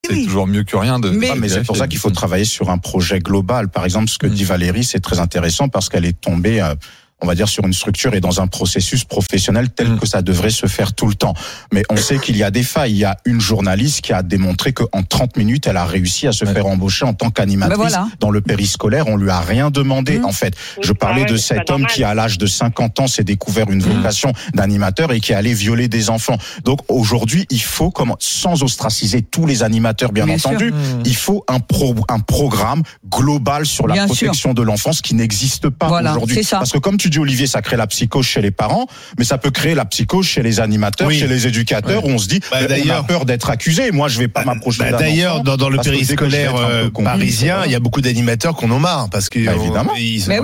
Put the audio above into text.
c'est toujours mieux que rien mais c'est pour ça qu'il faut travailler sur un projet global. Par exemple, ce que dit Valérie, c'est très intéressant parce qu'elle est tombée, on va dire, sur une structure et dans un processus professionnel tel que ça devrait se faire tout le temps. Mais on sait qu'il y a des failles. Il y a une journaliste qui a démontré qu'en 30 minutes, elle a réussi à se faire embaucher en tant qu'animatrice dans le périscolaire. On lui a rien demandé, en fait. Je parlais de cet homme qui, à l'âge de 50 ans, s'est découvert une vocation d'animateur et qui allait violer des enfants. Donc, aujourd'hui, il faut, sans ostraciser tous les animateurs, bien entendu, il faut un programme global sur la protection de l'enfance qui n'existe pas aujourd'hui. Parce que comme tu dis, Olivier, ça crée la psychose chez les parents, mais ça peut créer la psychose chez les animateurs, chez les éducateurs, où on se dit, on a peur d'être accusé. Moi, je vais pas m'approcher d'un d'ailleurs, enfant dans le périscolaire parisien, il y a beaucoup d'animateurs qu'on en marre, parce que évidemment.